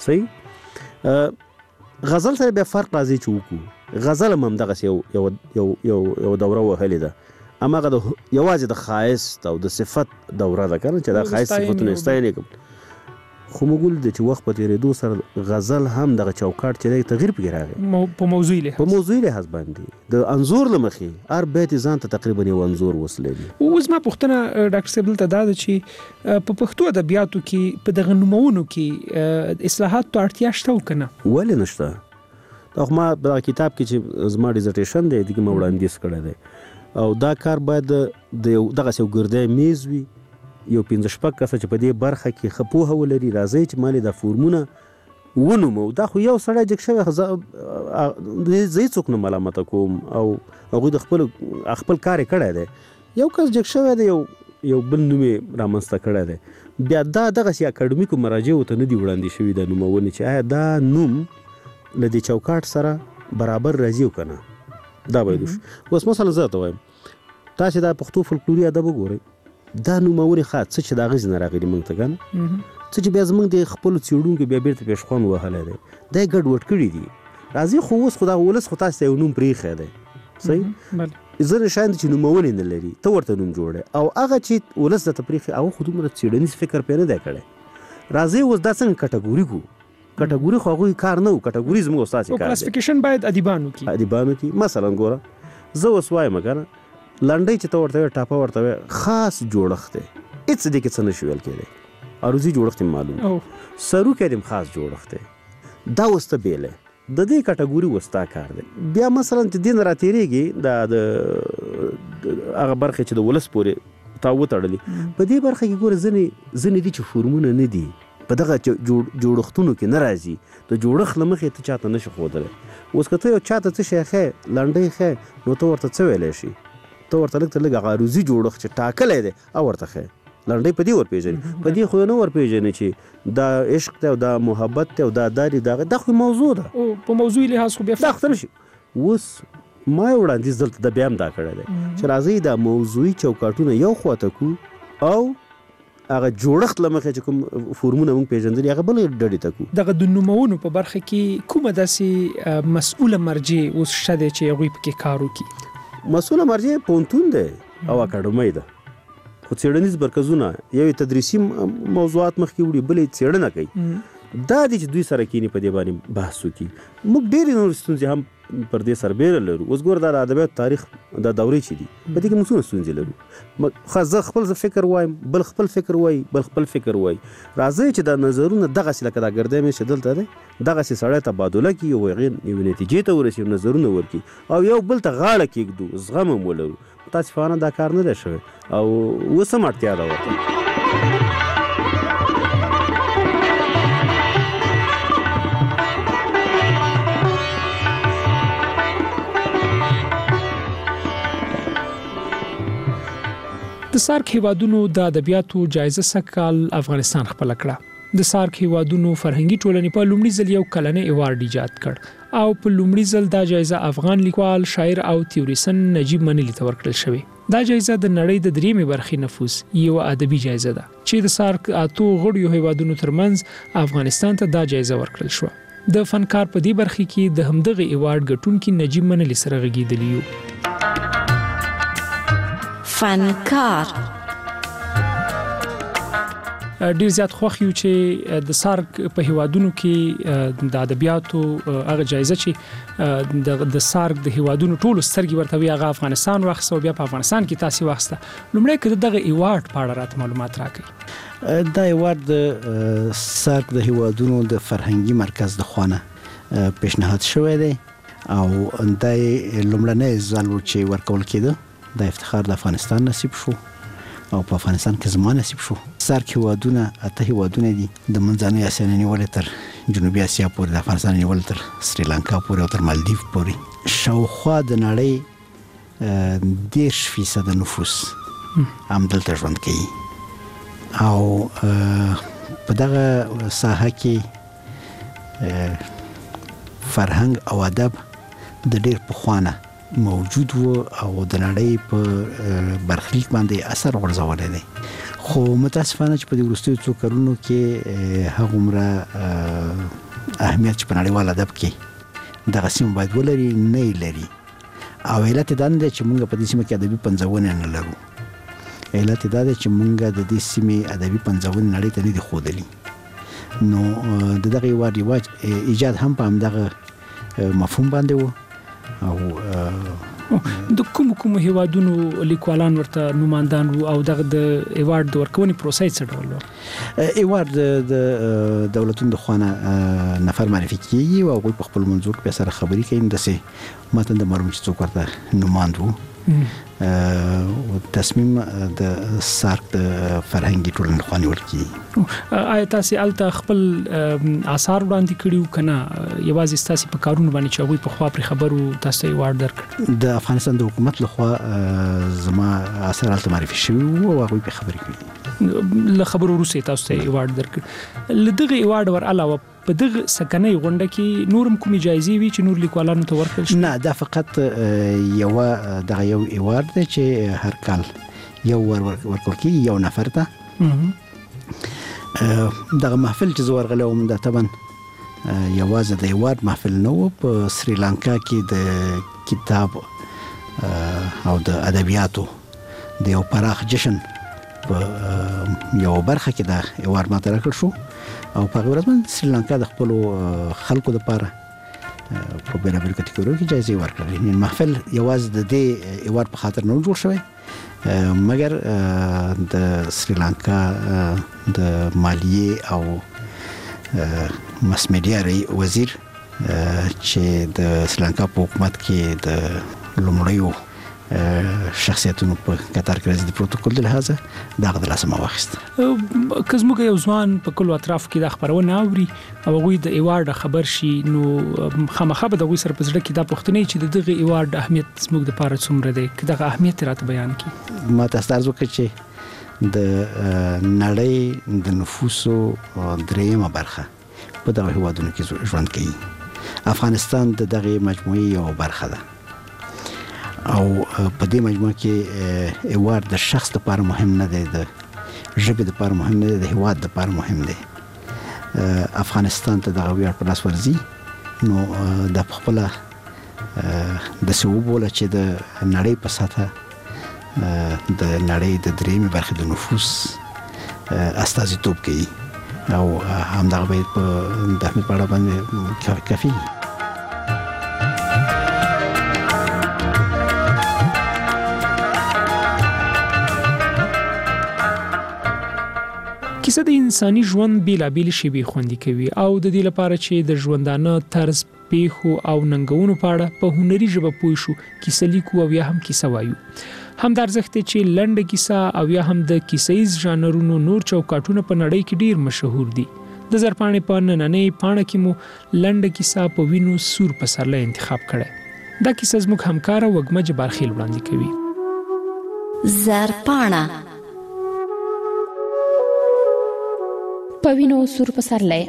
Speaker 8: صحیح غزل سره بیا فرق راځي چې وکړو غزل هم همدغسې یو یو یو یو یو دوره وهلې ده هماغه د یوازې د ښایست او د صفت دوره ده که نه چې دا ښایست صفتونه ستایل کوم خو موږ ولید چې وخت په تېرېدو سره غزل هم دغه چوکاټ چې دی تغییر پکې راغی
Speaker 6: په موضوعي لحاظ
Speaker 8: په موضوعي لحاظ باندې د انځور له مخې هر بیت یې ځان ته تقریبا یو انځور وصلی دی
Speaker 6: اوس ما پوښتنه ډاکټر صاحب دلته دا ده چې په پښتو ادبیاتو کې په دغه نومونو کې اصلاحات ته اړتیا شته او که نه
Speaker 8: ولې نشته دا خو ما په کتاب کې چې زما ډیزرټیشن دی دغه ما وړاندیز کړی دی او دا کار باید د یو دغسې یو ګردی میز وي یو پنځه شپږ کسه چې په دې برخه کې ښه پوهه ولري راځئ چې مالې دا فورمونه ونومو دا خو یو سړی جګ شوی زه هېڅ څوک نه ملامته کوم او هغوی د خپل خپل کار یې کړی دی یو کس جګ شوی دی یو یو بل نوم یې رامنځته کړی دی بیا دا دغسې اکاډمیکو مراجعو ته نه دي وړاندې شوي دا نومونې چې آیا دا نوم له دې چوکاټ سره برابر راځي او که نه دا باید وشي اوس مثلا زه ته وایم تاسې دا پښتو فولکلوري ادب وګورئ دا نومونې ښه څه چې د هغې نه راغلي موږ ته که نه څه چې بیا زموږ د خپلو څېړونکو بیا بیرته پېشخوان وهلی دی دا یې ګډوډ کړي دي راځي خو اوس خو دا ولس خو تاسو ته یو نوم پرېښی دی صحیح ځینې شیان دي چې نومونې نه لري ته ورته نوم جوړی او هغه چې ولس درته پرېښي هغه خو دومره څېړنیز فکر پرې نه دی کړی راځئ اوس دا څنګه کټګوري کړو کټګوري خو هغوی کار نه و کټګوري زموږ ستاسې کار دی
Speaker 6: کلاسفیکیشن باید ادیبانو کې
Speaker 8: ادیبانو کې مثلا ګوره زه اوس وایم که نه لنډۍ چې ته ورته وایې ټاپه ورته وایې خاص جوړښت دی هېڅ دې کې څه نه شي ویل کېدی عروضي جوړښت یې معلوم سروکی دې هم خاص جوړښت دی دا اوس ته بیلی د دې کټګوري اوس ستا کار دی بیا مثلا چې دې نه راتېرېږي دا د هغه برخې چې د ولس پورې تا وتړلي په دې برخه کې ګوره ځینې ځینې دي چې فورمونه نه دي په دغه جوړښتونو کې نه راځي د جوړښت له مخې ته چاته نه شي ښودلی اوس که ته یو چاته څه شی ښیې لنډۍ ښیې نو ته ورته څه ویلی شي ته ورته لږ تر لږ هغه عروضي جوړښت چې ټاکلی دی او ورته ښیې لنډۍ په دې ورپېژني په دې خو نه ورپېژني چې دا عشق دی او دا محبت دی او دا دا دی دا دا خو موضوع ده
Speaker 6: په موضوعي لحاظ خو بیا
Speaker 8: دا خو نه شي اوس ما یې وړاندیز دلته د بیا هم دا کړی دی چې راځئ دا موضوعي چوکاټونه یو خواته کړو او هغه جوړښت له مخې چې کوم فورمونه موږ پېژندلي هغه بلې ډډې ته کړو
Speaker 6: دغه د نومونو په برخه کې کومه داسې مسؤله مرجع اوس شته دی چې هغوی پکې کار وکړي
Speaker 8: مسؤله مرجع پوهنتون دی او اکاډمۍ ده خو څېړنیز مرکزونه یو تدریسي موضوعات مخکې وړي بل یې څېړنه کوي دا دی چې دوی سره کینی په دې باندې بحث وکړي موږ ډېرې نورې ستونزې هم پر دې سربیره لرو اوس ګوره دا د ادبیاتو تاریخ دا دورې چې دي په دې کې موږ څومره ستونزې لرو ښه زه خپل زه فکر وایم بل خپل فکر وایي بل خپل فکر وایي راځئ چې دا نظرونه دغسې لکه دا ګردی مېز چې دلته دی دغسې سړی تبادله کړي او هغې یوې نتیجې ته ورسي نظرونه ورکړي او یو بل ته غاړه کېږدو زغم هم ولرو متاسفانه دا کار نه دی شوی او اوس هم اړتیا ده ورته
Speaker 6: د سارک هیوادونو د ادبیاتو جایزه سږکال افغانستان خپله کړه د سارک هیوادونو فرهنګي ټولنې په لومړي ځل یو کلنی ایوارډ ایجاد کړ او په لومړي ځل دا جایزه افغان لیکوال شاعر او تیوریسن نجیب منلي ته ورکړل شوې دا جایزه د نړۍ د دریمې برخې نفوس یو ادبي جایزه ده چې د سارک اتو غړیو هیوادونو ترمنځ افغانستان ته دا جایزه ورکړل شوه د فنکار په دې برخه کې د همدغه ایوارډ ګټونکي نجیب منلي سره غږیدلی یو
Speaker 18: فنکار
Speaker 6: ډیر زیات خوښ یو چې د سارک په هیوادونو کې د ادبیاتو هغه جایزه چې د سارک د هیوادونو ټولو سترګې ورته وي هغه افغانستان واخیسته او بیا په افغانستان کې تاسې واخیسته لومړی که دغه ایوارډ په اړه راته معلومات راکړئ
Speaker 9: دا ایوارډ د سارک د هیوادونو د فرهنګي مرکز د خوا نه پیشنهاد شوی دی او دا لومړنی ځل و چې ورکول کېده دا افتخار د افغانستان نصیب شو او په افغانستان کې زما نصیب شو سارک هیوادونه اته هیوادونه دي د منځنۍ اسیا نه نیولې تر جنوبي اسیا پورې د افغانستان نیول تر سریلانکا پورې او تر مالدیف پورې شاوخوا د نړۍ دیرش فیصد نفوس هم دلته ژوند کوي او په دغه ساحه کې فرهنګ او ادب د ډېر پخوانه موجود و او د نړۍ په برخلیک باندې اثر غورځولی دی خو متاسفانه چې په دې وروستیو څو کلونو کې هغومره اهمیت چې په نړیوال ادب کې دغه سیمه باید ولري نه یې لري او علت یې دا نه دی چې موږ په دې سیمه کې ادبي پنځونې نه لرو علت یې دا دی چې موږ د دې سیمې ادبي پنځونې نړۍ ته نه دي ښودلي نو د دغه هېواد رواج ایجاد هم په همدغه مفهوم باندې و او
Speaker 6: د کوم کوم هیوادونو لیکوالان ورته نوماندان وو او دغه د ایوارډ د ورکونې پروسې څه ډول و؟
Speaker 9: ایوارډ د دولتونو د خوانه نفر معرفي کیږي او هغوی په خپل منظور کې سره خبرې کوي داسې ماته د معلوم چې څوک ورته نوماند وو تصمیم د سارک د فرهنګي ټولنې لخوا نیول کیږي.
Speaker 6: آیا تاسو الته خپل آثار وړاندې کړیو کنه یوازې تاسو په کارونو باندې چې هغوی په خوا پر خبرو تاسو یې وړ درکړ؟
Speaker 9: د افغانستان د حکومت لخوا زما آثار الته معرفي شوي وو او هغوی په خبرې کوي.
Speaker 6: له خبرو وروسته تاسو ته ایوارډ درکړ. له دغه ایوارډ ور علاوه په دغه سکنۍ غونډه کې نورم کومې جایزې وي چې نور لیکوالانو ته ورکړل شي؟
Speaker 9: نه دا فقط یو دغه یو ایوارډ دی چې هر کال یو ورکول کېږي یو نفر ته. دغه محفل چې زه ورغلی وم دا طبعا یوازې د ایوارډ محفل نه و، په سریلانکا کې د کتاب او د ادبیاتو د یو پراخ جشن په یو برخه کې دا ایوارډ ماته راکړل شو او په هغه ورځ باندې سریلانکا د خپلو خلکو لپاره په بېلابېلو کټګوریو کې جایزې ورکړلې. یعنې محفل یوازې د دې ایوارډ په خاطر نه جوړ شوی، مګر د سریلانکا د مالیې او ماس میډیا وزیر چې د سریلانکا په حکومت کې د لومړیو شخصیتونو په قطار کې راځي د پروتوکول د لحاظه دغه د لاسه ما واخیست.
Speaker 6: که زموږ یو ځوان په کلو اطرافو کې دا خپرونه اوري او هغوی د ایوارډ خبر شي نو خامخا به د هغوی سره په زړه کې دا پوښتنه چې د دغه ایوارډ اهمیت زموږ دپاره څومره دی، که دغه اهمیت راته بیان کړي.
Speaker 9: ما تاسو ته عرض وکړ چې د نړۍ د نفوسو درېیمه برخه په دغه هېوادونو کې ژوند کوي. افغانستان د دغه مجموعې یو برخه ده او په دې مجموعه کې ایوارډ د شخص لپاره مهم نه دی، د ژبې لپاره مهم نه دی، د هېواد لپاره مهم دی. افغانستان ته دغه ویاړ په لاس ورځي نو دا په خپله داسې وبوله چې د نړۍ په سطحه د نړۍ د درېیمې برخې د نفوس استازیتوب کوي او همدغه باید په د اهمیت په اړه باندې کافي وي.
Speaker 6: کیسه د انساني ژوند بیلابېلې شیبې خوندي کوي او د دې لپاره چې د ژوندانه طرز، پیښو او ننګونو په اړه په هنري ژبه پوه شو کیسه لیکو او یا هم کیسه وایو. همدا ارزښت دی چې لنډه کیسه او یا هم د کیسه ییز ژانرونو نور چوکاټونه په نړۍ کې ډیر مشهور دي. د زرپاڼې په نننۍ پاڼه کې مو لنډه کیسه په وینو سور پسرلی انتخاب کړی. دا کیسه زموږ همکاره وږمه جبارخیل وړاندې کوي.
Speaker 18: زرپاڼه
Speaker 10: په وینو سور پسرلی.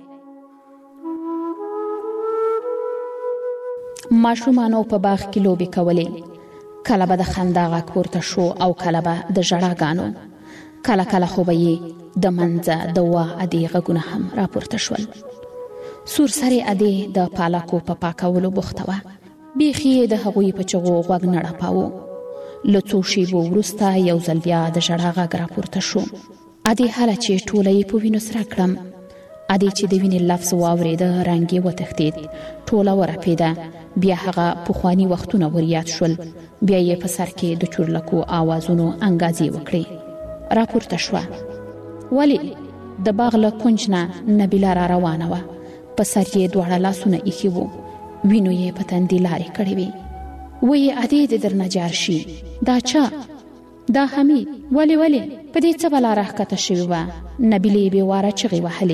Speaker 10: ماشومانو په باغ کې لوبې کولې، کله به د خندا غږ پورته شو او کله به د ژړاګانو، کله کله خو به یې د منځه د وا ادې غږونه هم راپورته شول. سور سرې ادې د پالکو په پاکولو بوخته وه، بیخي یې د هغوی په چغو غوږ نه ړپاوه. له څو شېبو وروسته یو ځل بیا د ژړا غږ راپورته شو. ادې هله چې ټوله یې په وینو سره کړم، ادې چې د وینې لفظ واورېده رنګ یې وتښتېد، ټوله ورپېده. بیا هغه پخواني وختونه ور یاد شول، بیا یې په سر کې د چورلکو آوازونو انګازې وکړې. راپورته شوه. ولې د باغ له کونج نه نبیله را روانه وه، په سر یې دواړه لاسونه ایښي وو، وینو یې په تندي لارې کړې وې. ویې ادې د درنه جار شي، دا چا؟ دا حمید. ولې ولې په دې څه بلا راښکته شوې وه؟ نبیلې بې واره چغې وهلې.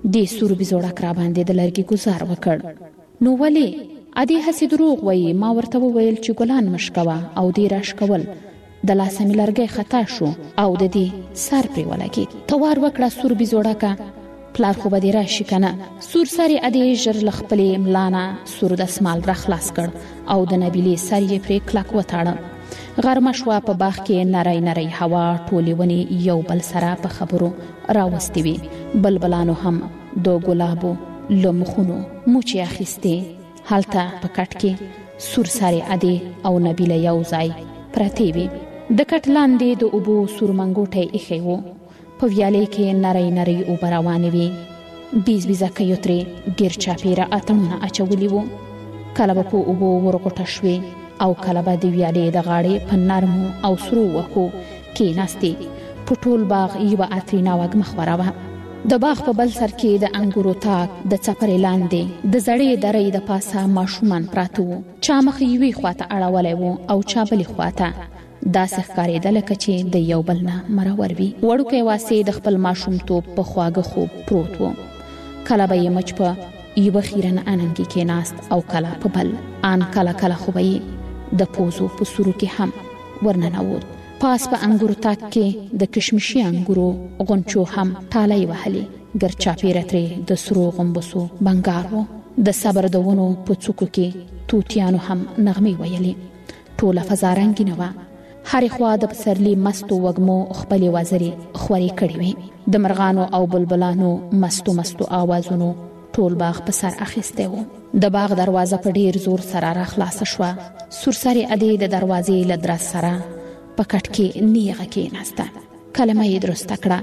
Speaker 10: د سور بزوړک را باندې د لرګي گزار وکړ. نو ولې ادي هسې دروغ وایي؟ ما ورته وویل چې ګلان مشکوه او دی راشکول. د لاسه مې لرګی خطا شو او د دې سر پرې ولګېد. توار وکړه سور بزوړکه، پلار خو به دې راشي که نه؟ سور سر یې ادې ژر له خپلې ملا نه سور دسمال را خلاص کړ او د نبیلې سر یې پرې کلک وتاړه. غرمه شوه، په باغ کې نری نری هوا، ټولې ونې یو بل سره په خبرو راوستې وې. بلبلانو هم د ګلابو له مخونو موچې اخیستې. هلته په کټ کې سور سرې ادې او نبیله یو ځای پرتې وې. د کټ لاندې د اوبو سور منګوټی ایښی و. په ویالې کې نری نری اوبه روانې وې. بیز بیزکیو ترې ګیر چاپېره اتڼونه اچولي وو. کله به په اوبو ورغوټه شوې او کله به د ویالې د غاړې په نرمو او سرو وښو کېناستې. په ټول باغ یوه عطرینه وږمه خوره وه. د باغ په بل سر کې د انګورو تاک د څپرې لاندې د زړې درې د پاسه ماشومان پراته وو. چا مخ یوې خواته اړولی وو او چا بلې خواته. داسې ښکارېده لکه چې د یو بل نه مرور وي. وړوکی واسې د خپل ماشومتوب په خواږه خوب پروت و. کله به یې مچ په یوه خیرن اننګي کېناست او کله په بل. ان کله کله خو به یې د پوزو په سورو کې هم ورننوت. پاس په انګورو تاک کې د کشمشي انګورو غونچو هم ټالۍ وهلې. ګر چاپېره ترې د سرو غومبسو بنګار و. د صبر د ونو په څوکو کې توتیانو هم نغمې ویلې. ټوله فضا رنګینه وه. هرې خوا د پسرلي مستو وږمو خپلې وزرې خورې کړې وې. د مرغانو او بلبلانو مستو مستو آوازونو ټول باغ په سر اخیستی و. د باغ دروازه په ډیر زور سره را خلاصه شوه. سور سرې ادې د دروازې له درز سره په کټ کې نیغه کېناسته. کلمه یې درسته کړه.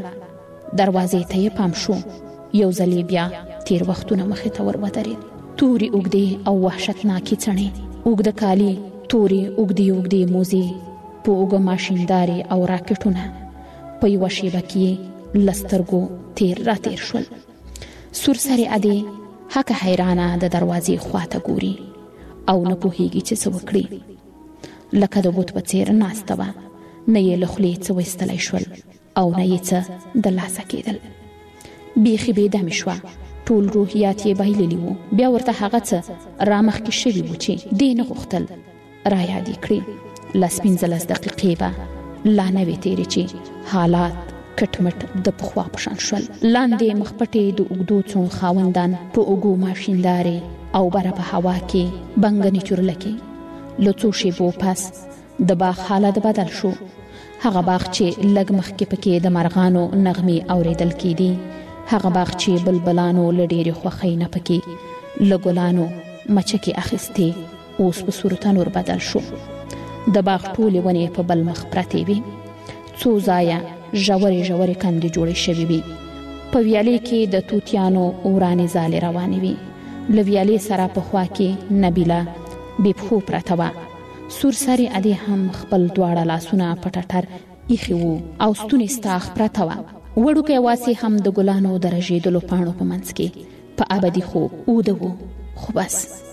Speaker 10: دروازې ته یې پام شو. یو ځل بیا تیر وختونه مخې ته ور ودرېد. تورې اوږدې او وحشتناکې څڼې، اوږده کالي، تورې اوږدې اوږدې موزې، په اوږه ماشیندارې او راکټونه. په یوه شیبه کې له سترګو تیر را تیر شول. سور سرې ادې هکه حیرانه د دروازې خواته ګوري او نه پوهېږي چې څه وکړي. لکه د بوت په څېر ناسته وه. نه یې له خولې څه ویستلی شول او نه یې څه د لاسه کېدل. بیخي بېدمې شوه. ټول روحیات یې بایللي وو. بیا ورته هغه څه رامخکې شوي وو چې دې نه غوښتل را یاد یې کړي. لس پنځلس دقیقې به لا نه وې تېرې چې حالات کټمټ د پخوا په شان شول. لاندې مخپټې د اوږدو څڼو خاوندان په اوږو ماشیندارې او بره په هوا کې بنګنې چورلکې. له څو شېبو پس د باغ حالت بدل شو. هغه باغ چې لږ مخکې پکې د مرغانو نغمې اورېدل کېدې، هغه باغ چې بلبلانو له ډېرې خوښۍ نه پکې له ګلانو مچکې اخیستې، اوس په سور تنور بدل شو. د باغ ټولې ونې په بل مخ پرتې وې. څو ځایه ژورې ژورې کندې جوړې شوې وې. په ویالې کې د توتیانو ورانې ځالې روانې وې. له ویالې سره په خوا کې نبیله بې پښو پرته وه. سور سرې ادې هم خپل دواړه لاسونه په ټټر ایښي وو او ستونې ستاخ پرته وه. وړوکی واسې هم د ګلانو د رژېدلو پاڼو په منځ کې په ابدي خوب اوده وو. خو بس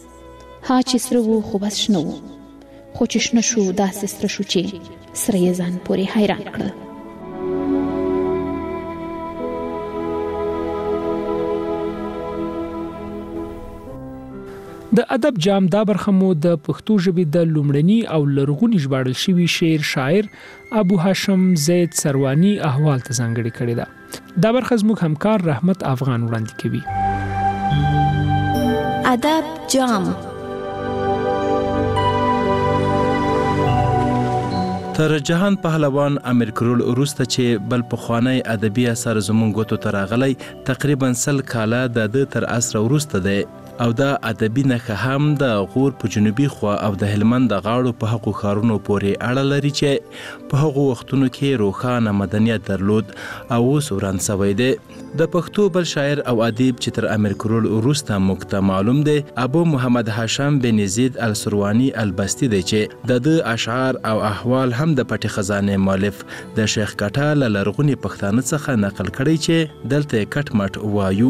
Speaker 10: ها چې سره وو خو بس شنه وو. خو چې شنه شو داسې سره شو چې سره یې ځان پورې حیران کړل.
Speaker 6: د ادب جام دا برخه مو د پښتو ژبې د لومړني او لرغوني ژباړل شوي شعر شاعر ابو هاشم زید سروانی احوال ته ځانګړې کړې ده. دا برخه زموږ همکار رحمت افغان وړاندې کوي.
Speaker 18: ادب جام
Speaker 11: تر جهان پهلوان امیر کروړ وروسته چې بل پخوانی ادبي اثر زموږ ګوتو ته راغلی تقریبا سل کاله د ده تر عصره وروسته دی او دا ادبي نښه هم د غور په جنوبي خوا او د هلمند د غاړو په هغو ښارونو پورې اړه لري چې په هغو وختونو کې روښانه مدنیت درلود او اوس وران سوی دی. د پښتو بل شاعر او ادیب چې تر امیر کروړ وروسته موږ ته معلوم دی ابو محمد هاشم بن زید السروانی البستی دی چې د ده اشعار او احوال هم د پټې خزانې مؤلف د شیخ کټه له لرغوني پښتانه څخه نقل کړی چې دلته کټ مټ وایو.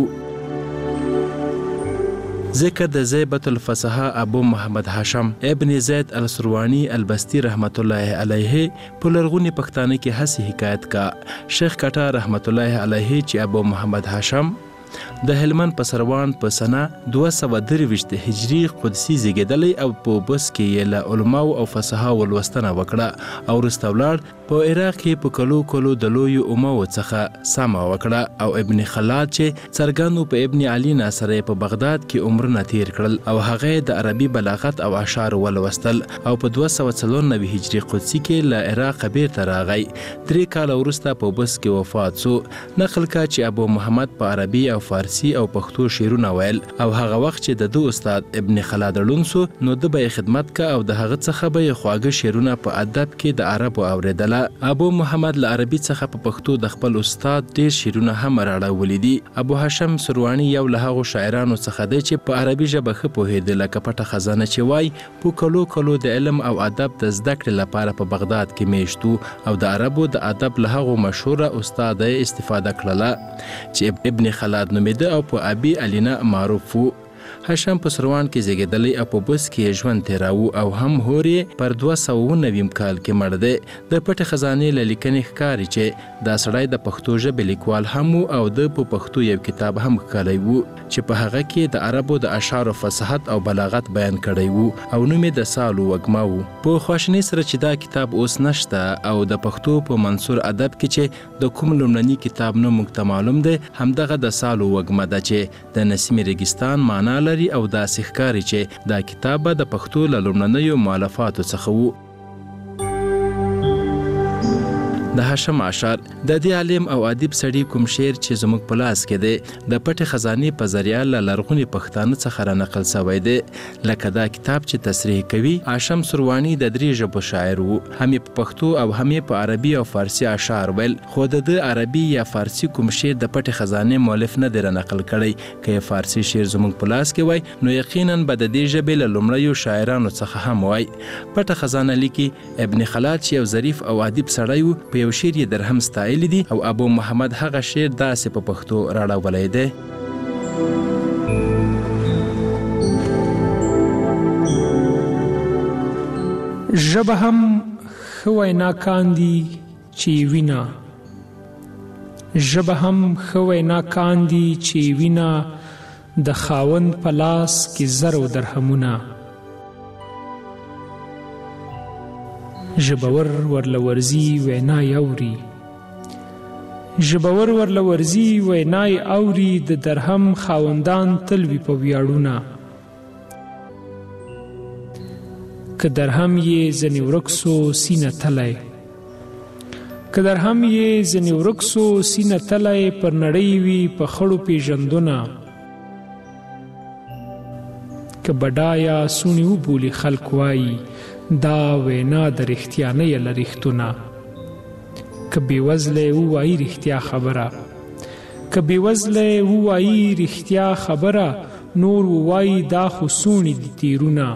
Speaker 11: ذکر د زیبت الفصحا ابو محمد هاشم ابن زید السروانی البستی رحمت الله علیه په لرغوني پښتانه کې هسې حکایت کا شیخ کټه رحمت الله علیه چې ابو محمد هاشم د هلمند په سروان په سنه دوه سوه درویشت هجري قدسي زیږیدلی او په بس کې یې له علماو او فصحاو لوستنه وکړه او وروسته ولاړ په عراق کې په کلو کلو د لویو اموو څخه سمه وکړه او ابن خلاد چې څرګندو په ابن علي ناصر په بغداد کې عمرونه تیر کړل او هغه د عربي بلاغت او اشعار ولوستل او په دوه سوه څلور نوي هجري قدسي کې له عراق بیرته راغی. درې کاله وروسته په بس کې وفات سو. نقل کا چې ابو محمد په عربي او فارسي او پښتو شعرونه ویل او هغه وخت چې د دوه استاد ابن خلاد ړوند سو نو د به خدمت کا او د هغه څخه به خواږه شعرونه په ادب کې د عربو اوریدله. ابو محمد له عربي څخه په پښتو د خپل استاد ډیر شعرونه هم راړولي دي. ابو هاشم سروانی یو له هغو شاعرانو څخه دی چې په عربي ژبه ښه پوهېده، لکه پټه خزانه چې وای په کلو کلو د علم او ادب د زده کړې لپاره په بغداد کې میشتو او د عربو د ادب له هغو مشهوره استاد استفاده کړله چې ابن خلاد نومېده او په ابي علینا معروف و. هاشم په سروان کې زیږېدلی او په بس کې ژوند تیراوه او هم هورې پر دوه سوه نویم کال کې مړ دی. د پټې خزانې له لیکنې ښکاري چې دا سړی د پښتو ژبې لیکوال هم و او د په پښتو یو کتاب هم ښکلی و چې په هغه کې د عربو د اشعارو فصاحت او بلاغت بیان کړی و او نوم یې د سالو وږمه و. په خواشینۍ سره چې دا کتاب اوس نشته او د پښتو په منصور ادب کې چې د کوم لومړني کتاب نوم موږ ته معلوم دی همدغه د سالو وږمه ده چې د نسیم ریګستان معنا لري او داسې ښکاري چې دا کتاب به د پښتو له لومړنیو مؤلفاتو څخه و. د هاشم اشعار د دې عالم او ادیب سړي کوم شعر چې زموږ په لاس کې دی د پټې خزانې په ذریعه له لرغوني پښتانه څخه رانقل شوی دی. لکه دا کتاب چې تصریح کوي هاشم سروانی د درې ژبو شاعر و، هم یې په پښتو او هم یې په عربي او فارسي اشعار ویل، خو د ده عربي یا فارسي کوم شعر د پټې خزانې مؤلف نه دی رانقل کړی. که یې فارسي شعر زموږ په لاس کې وای نو یقینا به د دې ژبې له لومړیو شاعرانو څخه هم وای. پټه خزانه لیکي ابن خلاد چې یو ظریف او ادیب سړی و، په یو شعر یې درهم ستایلی دي او ابو محمد هغه شعر داسې په پښتو راړولی دی.
Speaker 6: ژبه هم ښه ویناکان دي چې وینا ژبه هم ښه ویناکان دي چې وینا د خاوند په لاس کې زر او درهمونه ژبور ورلورزی وینای اوري ژبور ورلورزی وینای اوري د درهم خاوندان تلوي په ویاړونه که درهم یې ځنې ورک سو سینه تلی که درهم یې ځنې ورک سو سینه تلی پر نړۍ وي په خړو پیژندونه که بډایا سونی وبولي خلق وایي دا وینا د رښتیانۍ له ریښتونه که بېوزلی ووایي رښتیا خبره که بېوزلی ووایي رښتیا خبره نور ووایي دا خو سونی دي تیرونه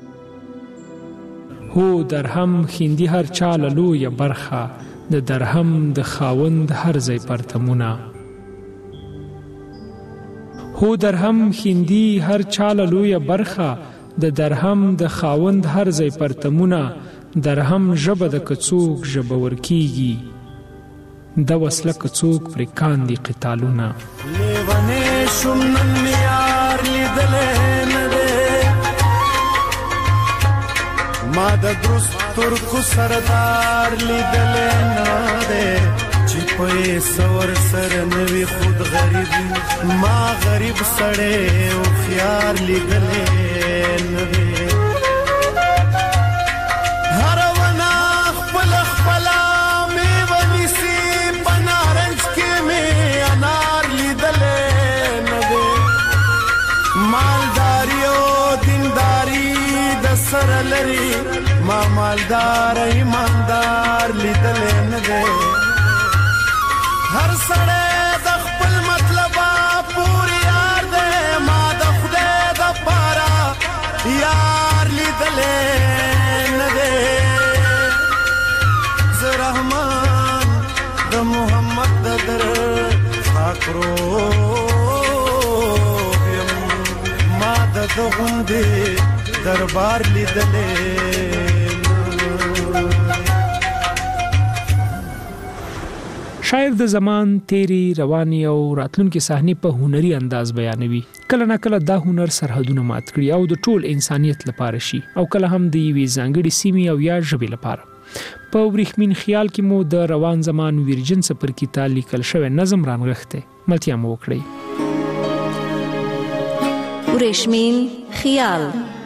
Speaker 6: هو درهم خیندي هر چا له لویه برخه د درهم د خاوند هر ځای پرتمونه هو درهم خیندي هر چا له لویه برخه د درهم د خاوند هر ځای پرتمونه درهم ژبه د کڅوک ژبور کیږي د وسله کڅوک پر کاندي قتالونه
Speaker 7: لیوانه شوم نن یار لیدلې نه ده ما د درست ترکو سردار لیدلې نه ده چې په سور سره نوی خود غریب ما غریب سړی او خيار لیدلې هر ونه خپل خپل مې ونیسي په نارنج کې مې انار لیدلې نه ده مالداري او دینداري د سره لري ما مالدار ایماندار لیدلې نه ده هر سړی د خپل مطلب پوری یار ده ما د خدای د پاره یار لیدلې نه ده زه رحمان د محمد د در خاکرو یم ما د د غوندې دربار لیدلې
Speaker 6: شاعر د زمان تیری رواني او راتلونکي صحنې په هنري انداز بیانوي. کله نه کله دا هنر سرحدونه مات کړي او د ټول انسانیت لپاره شي او کله هم د یوې ځانګړې سیمې او یا ژبې لپاره. په ورېښمین خیال کې مو د روان زمان ویرجن څپرکي ته لیکل شوی نظم رانغښتی. ملتیا مو وکړئ.
Speaker 18: ورېښمین خیال.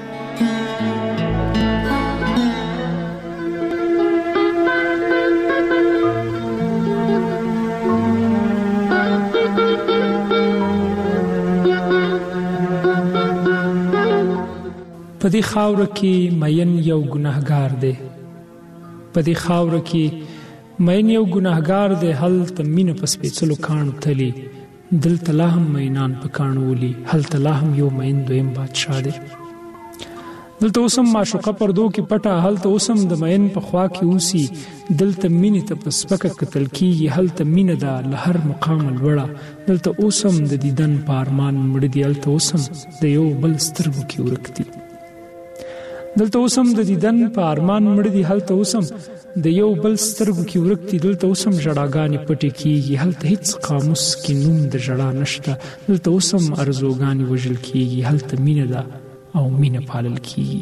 Speaker 6: په دې خاوره کې مین یو ګناهګار دی، په دې خاوره کې مین یو ګناهګار دی، هلته مینه په سپېڅلو کاڼو تلي، دلته لا هم مینان په کاڼو ولي، هلته لا هم یو مین دویم بادشاه دی. دلته اوس هم معشوقه پردو کې پټه، هلته اوس هم د مین په خوا کې اوسي، دلته مینې ته په سپکه کتل کېږي، هلته مینه ده له هر مقامه لوړه، دلته اوس هم د دیدن په ارمان مړه دي، هلته اوس هم د یو بل سترګو کې ورک دي. دلته اوس هم د دیدن په ارمان مړه دي، هلته اوس هم د یو بل سترګو کې ورک دي، دلته اوس هم ژړاګانې پټې کېږي، هلته هیڅ قاموس کې نوم د ژړا نشته، دلته اوس هم ارزوګانې وژل کېږي، هلته مینه ده او مینه پالل کېږي.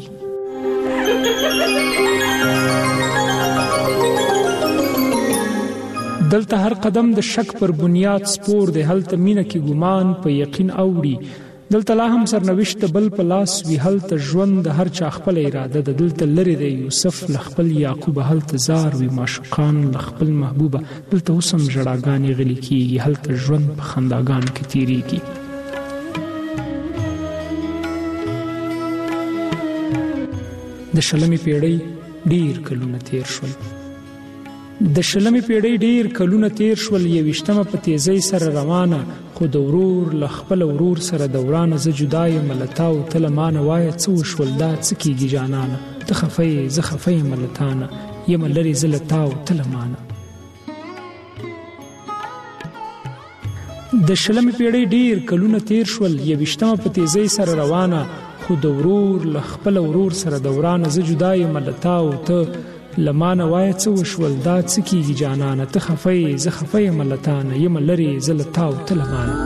Speaker 6: دلته هر قدم د شک پر بنیاد سپور دی، هلته مینه کې ګمان په یقین اوړي، دلته لا هم سرنوشت بل په لاس وي، هلته ژوند د هر چا خپل اراده ده، دلته لرې دی یوسف له خپل یعقوبه، هلته زار وي معشوقان له خپل محبوبه، دلته اوس هم ژړاګانې غلي کېږي، هلته ژوند په خنداګانو کې تېرېږي. د شلمې پیړۍ ډېر کلونه تېر شول، د شلمې پیړۍ ډېر کلونه تېر شول، یویشتمه په تیزۍ سره روانه، خو د ورور له خپل ورور سره دورانه، زه جدا یم له تا او ته له مانه، وایه څه وشول دا څه کېږي جانانه، ته خفه یې زه خفه یم له تانه، یم لرې زه له تا او ته له مانه. د شلمې پیړۍ ډېر کلونه تېر شول، یویشتمه په تیزۍ سره روانه، خو د ورور له خپل ورور سره دورانه، زه جدا یم له تا او ته لمانه، وایه څه وشول دا څه کېږي جانانه، ته خفه یې زه خفه یم له تانه، یم لرې زه له تا او ته لمانه.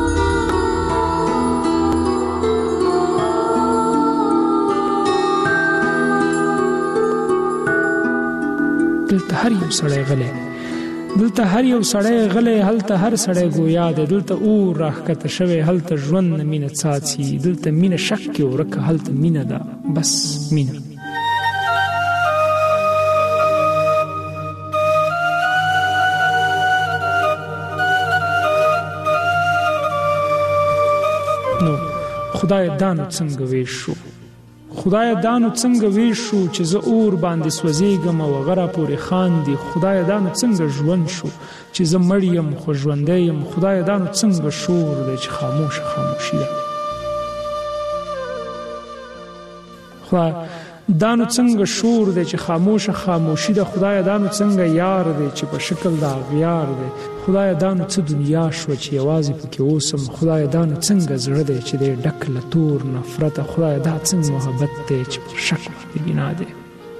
Speaker 6: دلته هر یو سړی غلی، دلته هر یو سړی غلی، هلته هر سړی ګویا دی، دلته اور راښکته شوی، هلته ژوند نه مینه څاڅي، دلته مینه شک کې ورکه، هلته مینه ده بس مینه. نو خدای دانو څنګه ویش شو، خدای دانو څنګه ویش شو، چې زه اور باندې سوځېږم او هغه راپورې خاندي، خدای دانو څنګه ژوند شو، چې زه مړ یم خو ژوندی یم، خدای دانو څنګه شور دی چې خاموشه خاموشي ده. خدای دانو څنګه شور دی چې خاموشه خاموشي ده، خدای دانو څنګه یار دی چې په شکل د اغیار دی، خدای دانو څه دنیا شوه چې یوازې پکې اوسم، خدای دانو څنګه زړه دی چې دی ډک له تور نفرته، خدای دا څنګه محبت دی چې پر شک باندې بنا دی.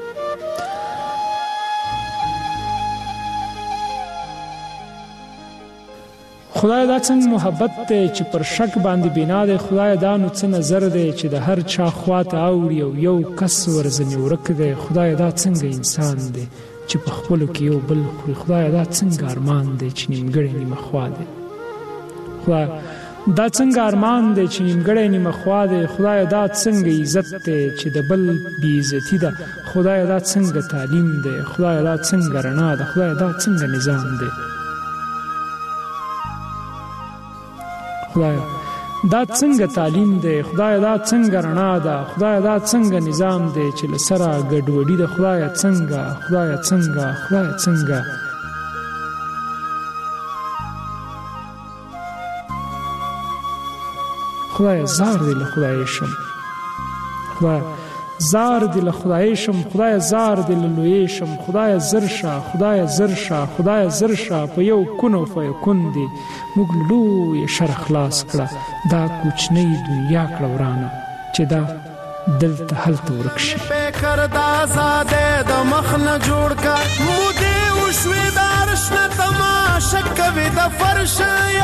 Speaker 6: خدای دا څنګه محبت دی چې پر شک باندې بنا دی، خدای دا نو څه نظر دی چې د هر چا خواته اوړي او یو کس ورځنې ورک دی، خدای دا څنګه انسان دی چې په خپلو کې یو بل خوري، خدای دا څنګه ارمان دی چې نیمګړی نیمه خوا دی، خدای دا څنګه ارمان دی چې نیمګړی نیمه خوا دی، خدای دا څنګه عزت دی چې د بل بې عزتي ده، خدای دا څنګه تعلیم دی، خدای دا څنګه رڼا ده، خدای دا څنګه نظام دی، خدای دا څنګه تعلیم دی، خدای دا څنګه رڼا ده، خدای دا څنګه نظام دی چې له سره ګډوډي ده، خدای څنګه خدای څنګه خدای څنګه. خدای زار دی له خدای شم، خدای زار دی له خدای شم، خدای زار دی له لوی شم، خدای زر شه خدای زر شه خدای زر شه، په یو کون او فیکون دی موږ لوی شر خلاص کړه، دا کوچنی دنیا کړه ورانه چې دا دلته هلته ورک شي.
Speaker 7: بکر دا زاده د مخ نه جوړ کا مودې وشوي دار ناشنا تماشا کوي د فرش